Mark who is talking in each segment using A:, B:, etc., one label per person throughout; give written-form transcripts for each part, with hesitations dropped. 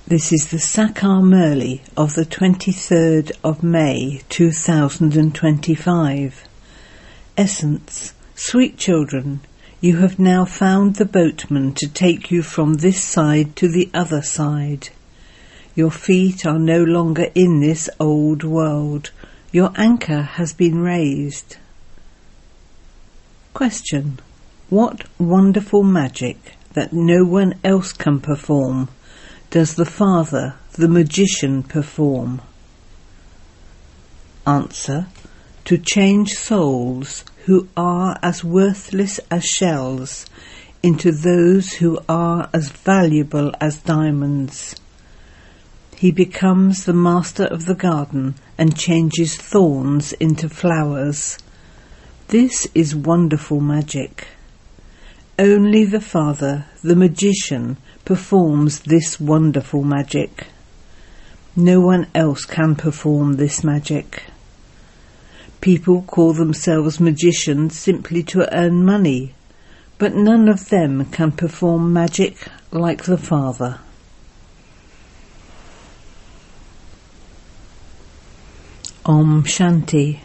A: This is the Sakar Murli of the 23rd of May 2025. Essence: Sweet children, you have now found the boatman to take you from this side to the other side. Your feet are no longer in this old world. Your anchor has been raised. Question: what wonderful magic that no one else can perform does the Father, the magician, perform? Answer: to change souls who are as worthless as shells into those who are as valuable as diamonds. He becomes the master of the garden and changes thorns into flowers. This is wonderful magic. Only the Father, the magician, performs this wonderful magic. No one else can perform this magic. People call themselves magicians simply to earn money, but none of them can perform magic like the Father. Om Shanti.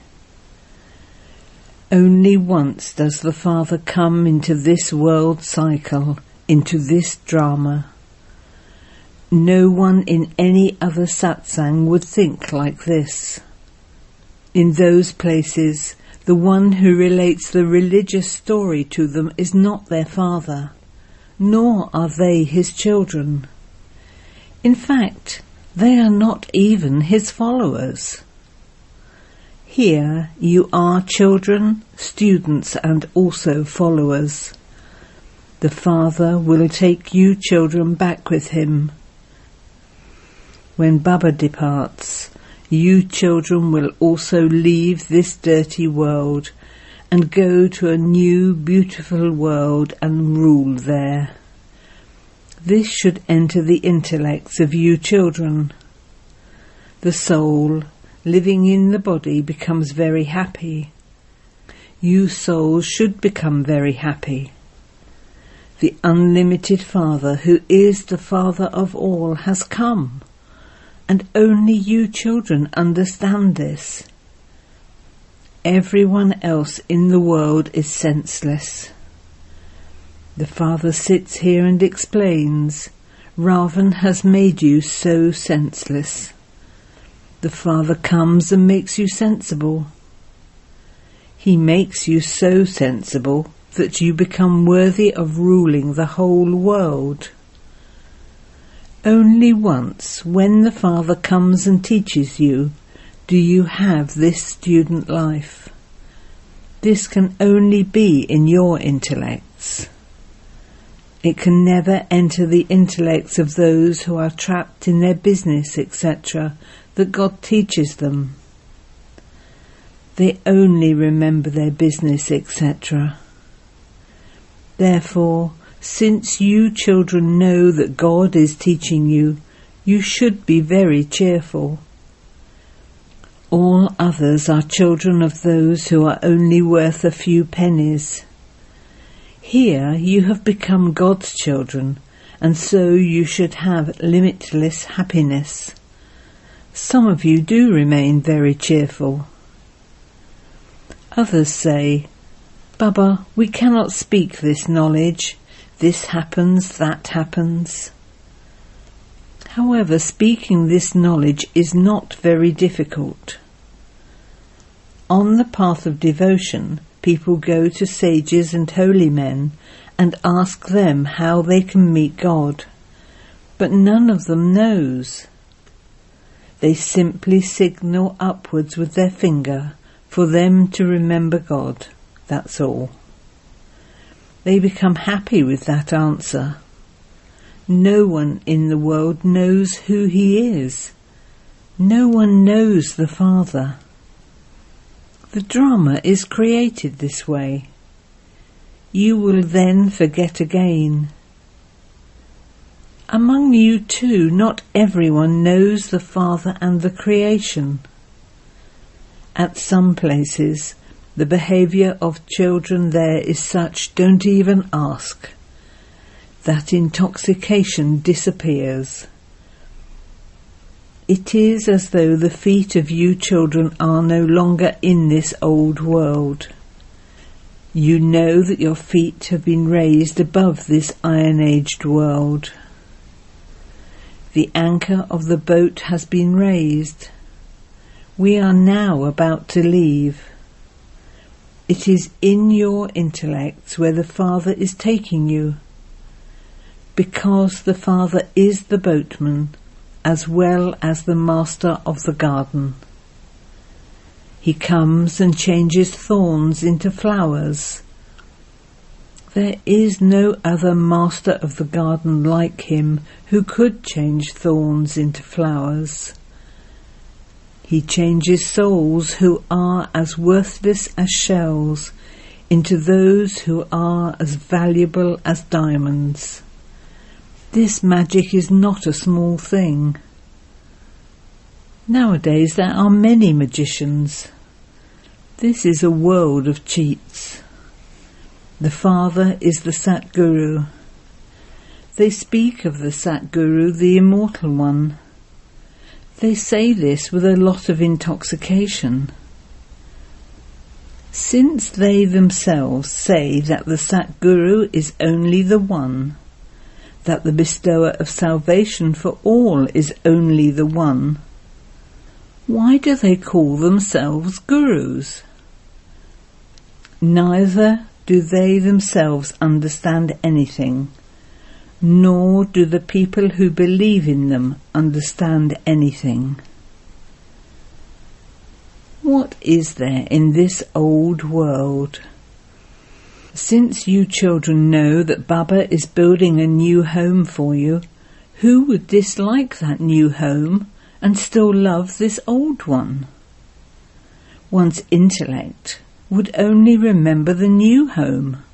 A: Only once does the Father come into this world cycle, into this drama. No one in any other satsang would think like this. In those places, the one who relates the religious story to them is not their Father, nor are they his children. In fact, they are not even his followers. Here you are children, students, and also followers. The Father will take you children back with him. When Baba departs, you children will also leave this dirty world and go to a new beautiful world and rule there. This should enter the intellects of you children. The soul, living in the body, becomes very happy. You souls should become very happy. The unlimited Father, who is the Father of all, has come, and only you children understand this. Everyone else in the world is senseless. The Father sits here and explains, Ravan has made you so senseless. The Father comes and makes you sensible. He makes you so sensible that you become worthy of ruling the whole world. Only once, when the Father comes and teaches you, do you have this student life. This can only be in your intellects. It can never enter the intellects of those who are trapped in their business, etc., that God teaches them. They only remember their business, etc. Therefore, since you children know that God is teaching you, you should be very cheerful. All others are children of those who are only worth a few pennies. Here you have become God's children, and so you should have limitless happiness. Some of you do remain very cheerful. Others say, Baba, we cannot speak this knowledge. This happens, that happens. However, speaking this knowledge is not very difficult. On the path of devotion, people go to sages and holy men and ask them how they can meet God, but none of them knows. They simply signal upwards with their finger for them to remember God, that's all. They become happy with that answer. No one in the world knows who he is. No one knows the Father. The drama is created this way. You will then forget again. Among you too, not everyone knows the Father and the creation. At some places, the behaviour of children there is such, don't even ask. That intoxication disappears. It is as though the feet of you children are no longer in this old world. You know that your feet have been raised above this iron-aged world. The anchor of the boat has been raised. We are now about to leave. It is in your intellects where the Father is taking you, because the Father is the boatman as well as the master of the garden. He comes and changes thorns into flowers. There is no other master of the garden like him who could change thorns into flowers. He changes souls who are as worthless as shells into those who are as valuable as diamonds. This magic is not a small thing. Nowadays there are many magicians. This is a world of cheats. The Father is the Satguru. They speak of the Satguru, the Immortal One. They say this with a lot of intoxication. Since they themselves say that the Satguru is only the One, that the bestower of salvation for all is only the One, why do they call themselves gurus? Neither do they themselves understand anything, nor do the people who believe in them understand anything. What is there in this old world? Since you children know that Baba is building a new home for you, who would dislike that new home and still love this old one? One's intellect would only remember the new home.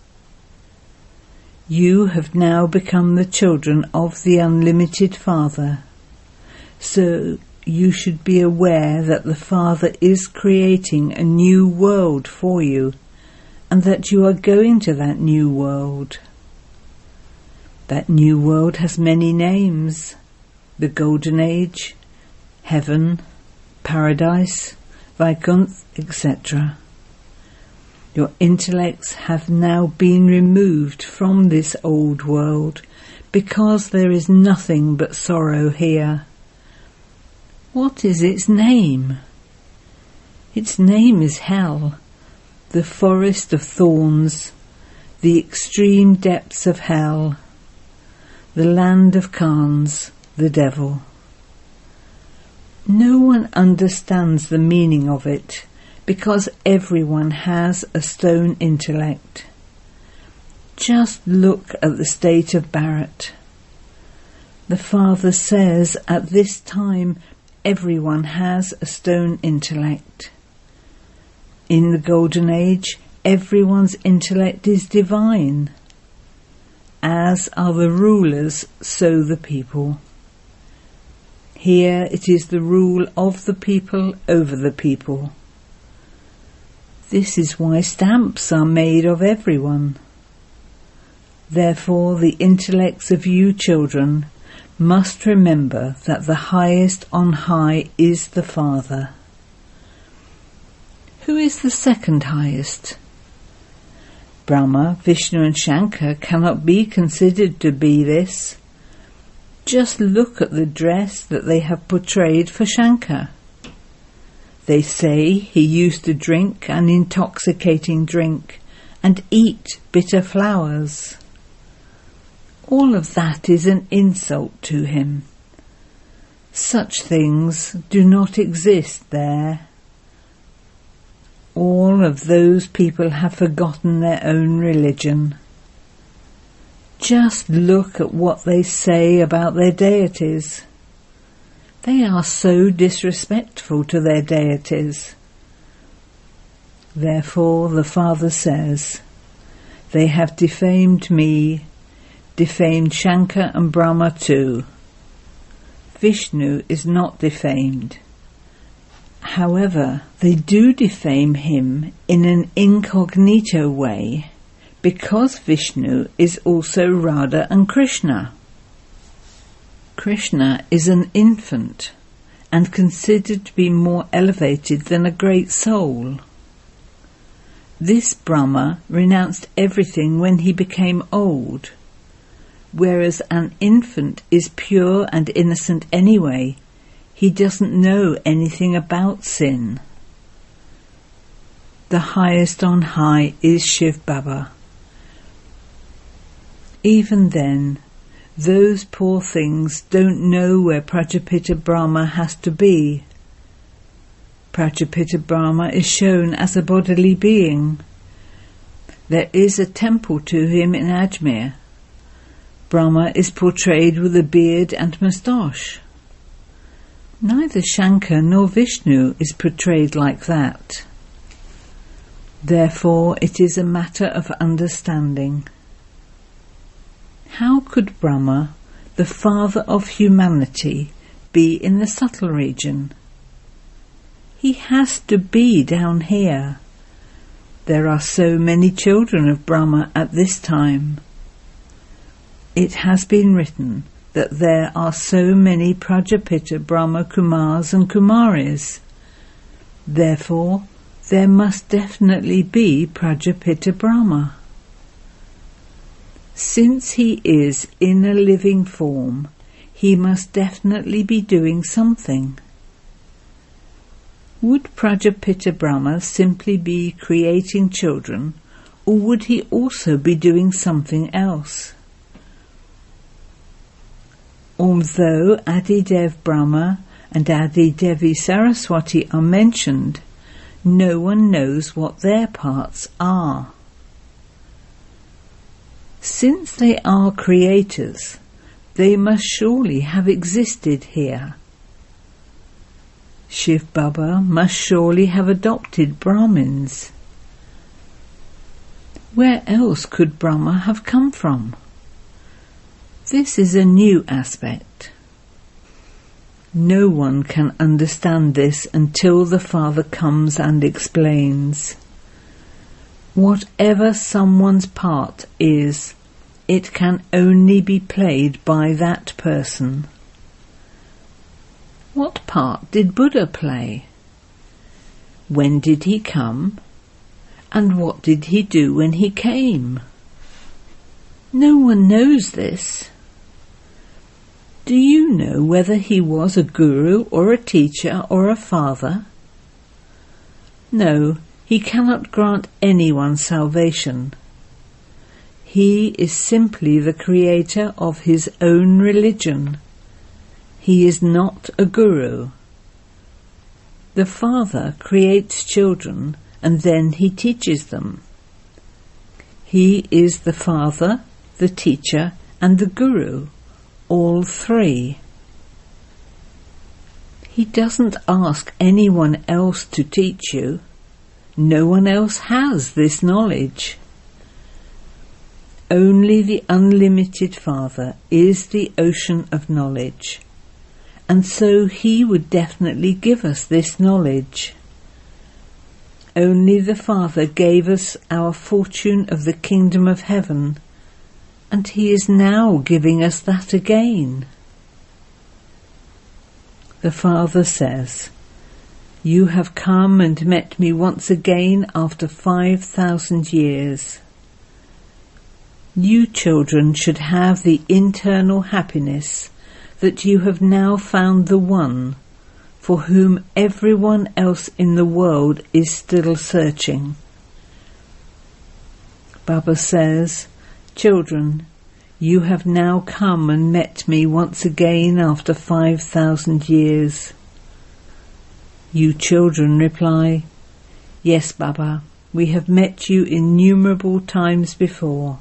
A: You have now become the children of the Unlimited Father, so you should be aware that the Father is creating a new world for you, and that you are going to that new world. That new world has many names: the Golden Age, Heaven, Paradise, Vaikuntha, etc. Your intellects have now been removed from this old world, because there is nothing but sorrow here. What is its name? Its name is Hell, the forest of thorns, the extreme depths of hell, the land of Khans, the devil. No one understands the meaning of it, because everyone has a stone intellect. Just look at the state of Bharat. The Father says at this time everyone has a stone intellect. In the Golden Age, everyone's intellect is divine. As are the rulers, so the people. Here it is the rule of the people over the people. This is why stamps are made of everyone. Therefore, the intellects of you children must remember that the highest on high is the Father. Who is the second highest? Brahma, Vishnu and Shankar cannot be considered to be this. Just look at the dress that they have portrayed for Shankar. They say he used to drink an intoxicating drink and eat bitter flowers. All of that is an insult to him. Such things do not exist there. All of those people have forgotten their own religion. Just look at what they say about their deities. They are so disrespectful to their deities. Therefore the Father says, they have defamed me, defamed Shankar and Brahma too. Vishnu is not defamed. However, they do defame him in an incognito way, because Vishnu is also Radha and Krishna. Krishna is an infant, and considered to be more elevated than a great soul. This Brahma renounced everything when he became old, whereas an infant is pure and innocent anyway. He doesn't know anything about sin. The highest on high is Shiv Baba. Even then, those poor things don't know where Prajapita Brahma has to be. Prajapita Brahma is shown as a bodily being. There is a temple to him in Ajmer. Brahma is portrayed with a beard and moustache. Neither Shankar nor Vishnu is portrayed like that. Therefore, it is a matter of understanding. How could Brahma, the father of humanity, be in the subtle region? He has to be down here. There are so many children of Brahma at this time. It has been written that there are so many Prajapita Brahma Kumars and Kumaris. Therefore, there must definitely be Prajapita Brahma. Since he is in a living form, he must definitely be doing something. Would Prajapita Brahma simply be creating children, or would he also be doing something else? Although Adidev Brahma and Adidevi Saraswati are mentioned, no one knows what their parts are. Since they are creators, they must surely have existed here. Shiv Baba must surely have adopted Brahmins. Where else could Brahma have come from? This is a new aspect. No one can understand this until the Father comes and explains. Whatever someone's part is, it can only be played by that person. What part did Buddha play? When did he come? And what did he do when he came? No one knows this. Do you know whether he was a guru or a teacher or a father? No, he cannot grant anyone salvation. He is simply the creator of his own religion. He is not a guru. The Father creates children and then he teaches them. He is the Father, the teacher and the guru, all three. He doesn't ask anyone else to teach you. No one else has this knowledge. Only the unlimited Father is the ocean of knowledge, and so he would definitely give us this knowledge. Only the Father gave us our fortune of the kingdom of heaven, and he is now giving us that again. The Father says, "You have come and met me once again after 5,000 years. You children should have the internal happiness that you have now found the one for whom everyone else in the world is still searching." Baba says, "Children, you have now come and met me once again after 5,000 years. You children reply, "Yes, Baba, we have met you innumerable times before."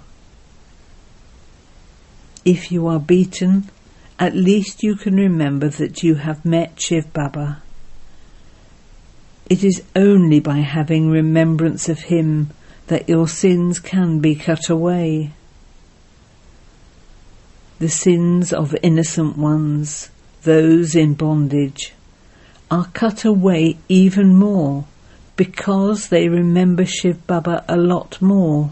A: If you are beaten, at least you can remember that you have met Shiv Baba. It is only by having remembrance of him that your sins can be cut away. The sins of innocent ones, those in bondage, are cut away even more because they remember Shiv Baba a lot more.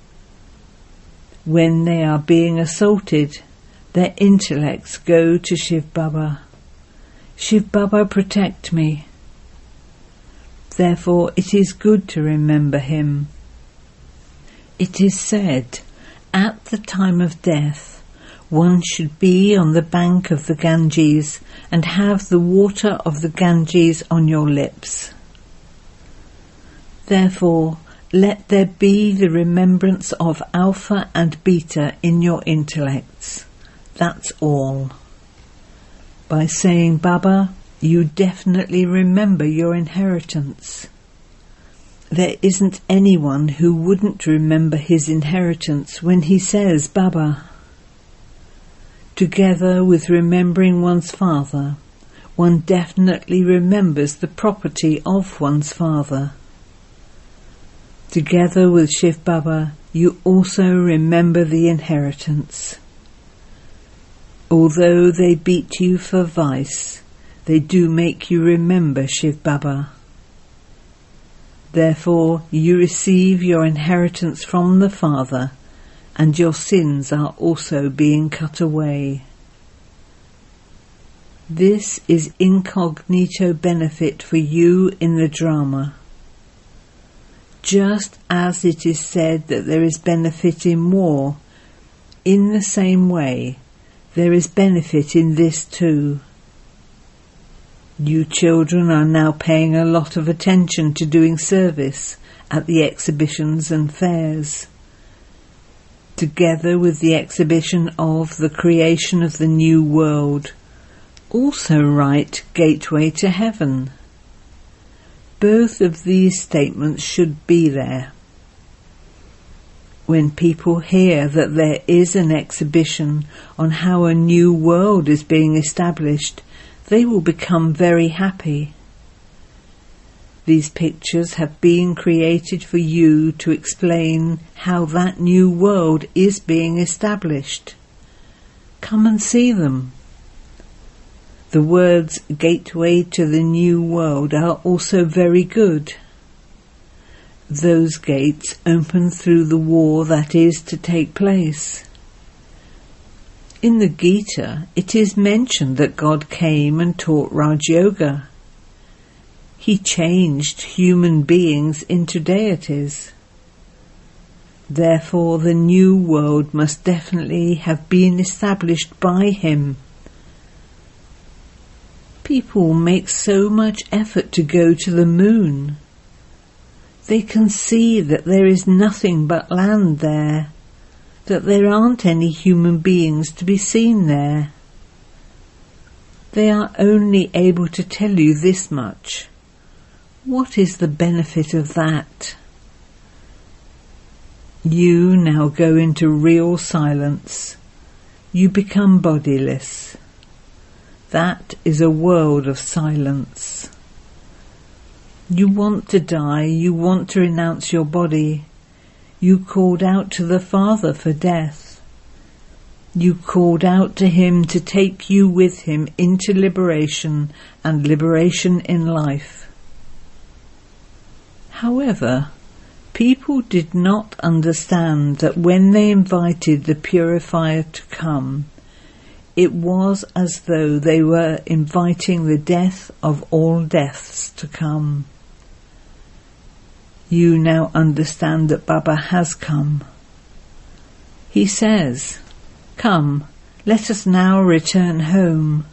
A: When they are being assaulted, their intellects go to Shiv Baba. Shiv Baba, protect me. Therefore it is good to remember him. It is said, at the time of death, one should be on the bank of the Ganges and have the water of the Ganges on your lips. Therefore, let there be the remembrance of Alpha and Beta in your intellects. That's all. By saying Baba, you definitely remember your inheritance. There isn't anyone who wouldn't remember his inheritance when he says Baba. Together with remembering one's father, one definitely remembers the property of one's father. Together with Shiv Baba, you also remember the inheritance. Although they beat you for vice, they do make you remember Shiv Baba. Therefore, you receive your inheritance from the Father, and your sins are also being cut away. This is incognito benefit for you in the drama. Just as it is said that there is benefit in war, in the same way, there is benefit in this too. You children are now paying a lot of attention to doing service at the exhibitions and fairs. Together with the exhibition of the creation of the new world, also write Gateway to Heaven. Both of these statements should be there. When people hear that there is an exhibition on how a new world is being established, they will become very happy. These pictures have been created for you to explain how that new world is being established. Come and see them. The words Gateway to the New World are also very good. Those gates open through the war that is to take place. In the Gita, it is mentioned that God came and taught Raj Yoga. He changed human beings into deities. Therefore, the new world must definitely have been established by him. People make so much effort to go to the moon. They can see that there is nothing but land there, that there aren't any human beings to be seen there. They are only able to tell you this much. What is the benefit of that? You now go into real silence. You become bodiless. That is a world of silence. You want to die, you want to renounce your body. You called out to the Father for death. You called out to him to take you with him into liberation and liberation in life. However, people did not understand that when they invited the purifier to come, it was as though they were inviting the death of all deaths to come. You now understand that Baba has come. He says, "Come, let us now return home."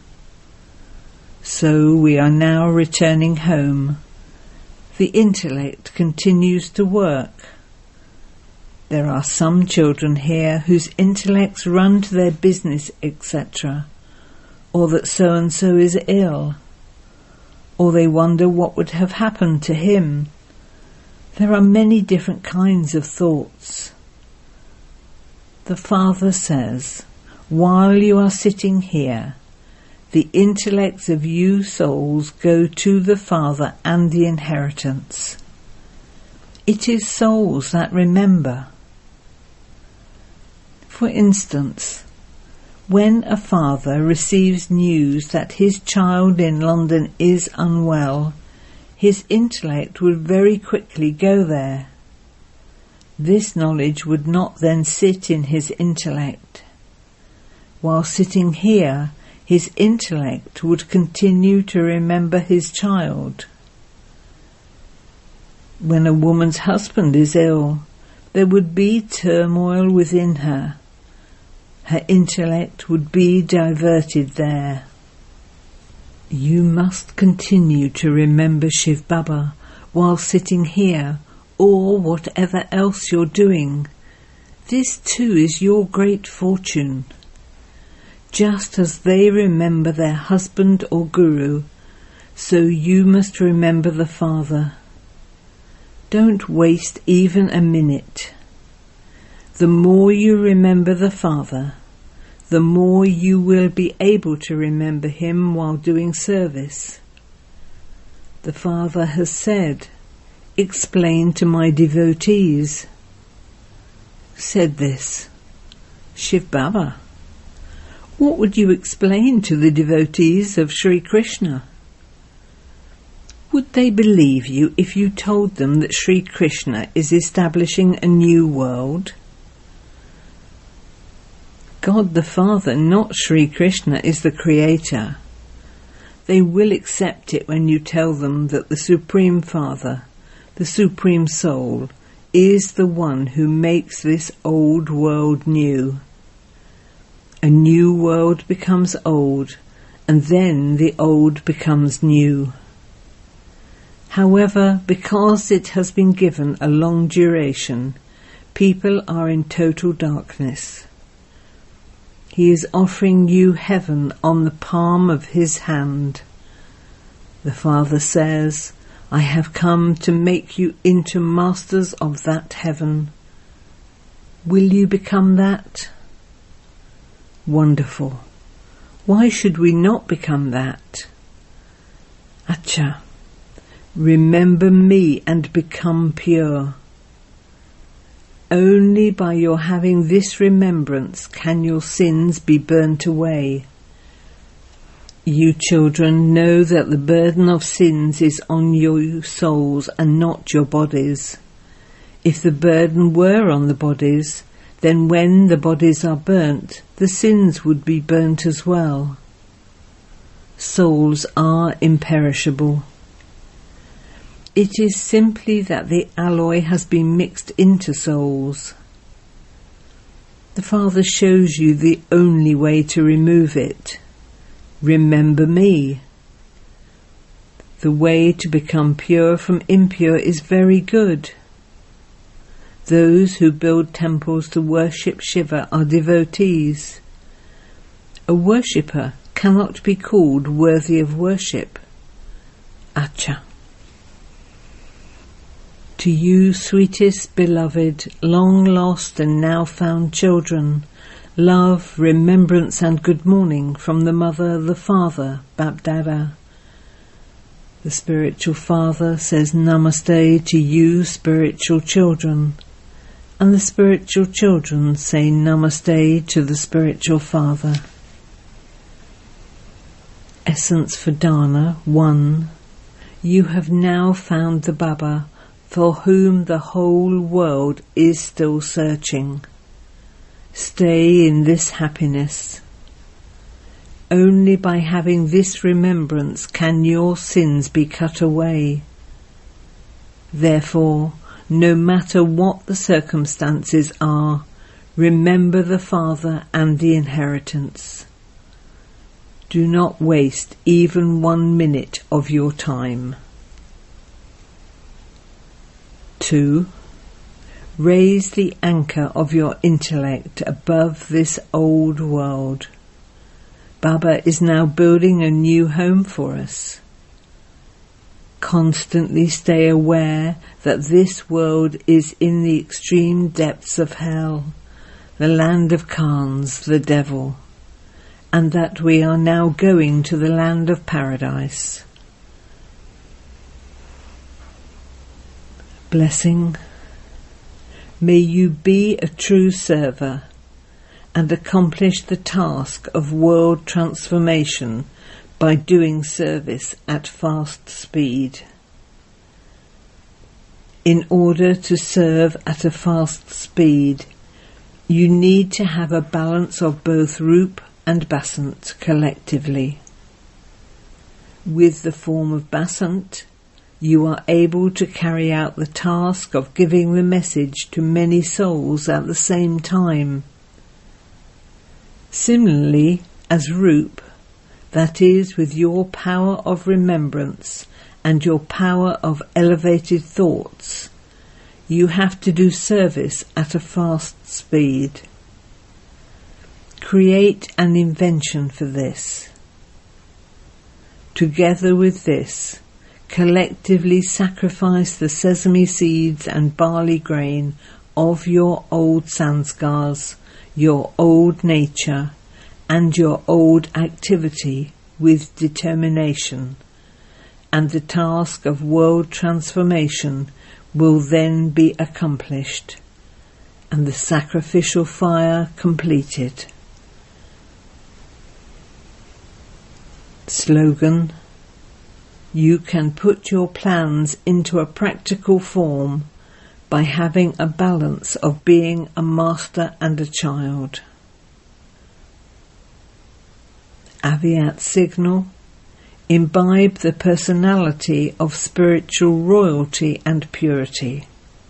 A: So we are now returning home. The intellect continues to work. There are some children here whose intellects run to their business, etc., or that so-and-so is ill, or they wonder what would have happened to him. There are many different kinds of thoughts. The Father says, while you are sitting here, the intellects of you souls go to the Father and the inheritance. It is souls that remember. For instance, when a father receives news that his child in London is unwell, his intellect would very quickly go there. This knowledge would not then sit in his intellect. While sitting here, his intellect would continue to remember his child. When a woman's husband is ill, there would be turmoil within her. Her intellect would be diverted there. You must continue to remember Shiv Baba while sitting here, or whatever else you're doing. This too is your great fortune. Just as they remember their husband or guru, so you must remember the Father. Don't waste even a minute. The more you remember the Father, the more you will be able to remember him while doing service. The Father has said, "Explain to my devotees." Said this, Shiv Baba. What would you explain to the devotees of Sri Krishna? Would they believe you if you told them that Sri Krishna is establishing a new world? God the Father, not Sri Krishna, is the creator. They will accept it when you tell them that the Supreme Father, the Supreme Soul, is the one who makes this old world new. A new world becomes old, and then the old becomes new. However, because it has been given a long duration, people are in total darkness. He is offering you heaven on the palm of his hand. The Father says, "I have come to make you into masters of that heaven." Will you become that? Wonderful. Why should we not become that? Acha. Remember me and become pure. Only by your having this remembrance can your sins be burnt away. You children know that the burden of sins is on your souls and not your bodies. If the burden were on the bodies, then when the bodies are burnt, the sins would be burnt as well. Souls are imperishable. It is simply that the alloy has been mixed into souls. The Father shows you the only way to remove it. Remember me. The way to become pure from impure is very good. Those who build temples to worship Shiva are devotees. A worshipper cannot be called worthy of worship. Acha. To you, sweetest, beloved, long lost and now found children, love, remembrance and good morning from the Mother, the Father, Bapdada. The Spiritual Father says Namaste to you, spiritual children, and the spiritual children say Namaste to the Spiritual Father. Essence for Dana 1. You have now found the Baba, for whom the whole world is still searching. Stay in this happiness. Only by having this remembrance can your sins be cut away. Therefore, no matter what the circumstances are, remember the Father and the inheritance. Do not waste even 1 minute of your time. 2. Raise the anchor of your intellect above this old world. Baba is now building a new home for us. Constantly stay aware that this world is in the extreme depths of hell, the land of Khans, the devil, and that we are now going to the land of paradise. Blessing. May you be a true server and accomplish the task of world transformation by doing service at fast speed. In order to serve at a fast speed, you need to have a balance of both Roop and Basant collectively. With the form of Basant, you are able to carry out the task of giving the message to many souls at the same time. Similarly, as Roop, that is, with your power of remembrance and your power of elevated thoughts, you have to do service at a fast speed. Create an invention for this. Together with this, collectively sacrifice the sesame seeds and barley grain of your old sanskars, your old nature, and your old activity with determination, and the task of world transformation will then be accomplished, and the sacrificial fire completed. Slogan: you can put your plans into a practical form by having a balance of being a master and a child. Aviat signal: imbibe the personality of spiritual royalty and purity.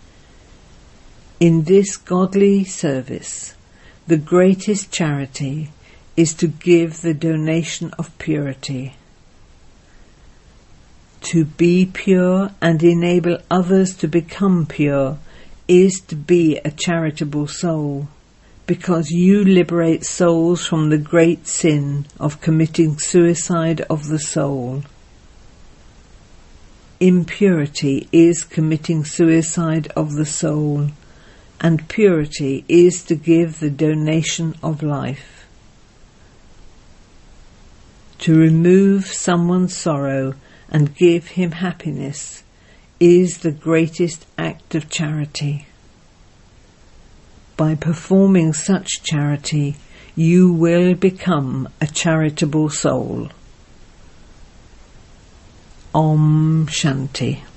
A: In this godly service, the greatest charity is to give the donation of purity. To be pure and enable others to become pure is to be a charitable soul, because you liberate souls from the great sin of committing suicide of the soul. Impurity is committing suicide of the soul, and purity is to give the donation of life. To remove someone's sorrow and give him happiness is the greatest act of charity. By performing such charity, you will become a charitable soul. Om Shanti.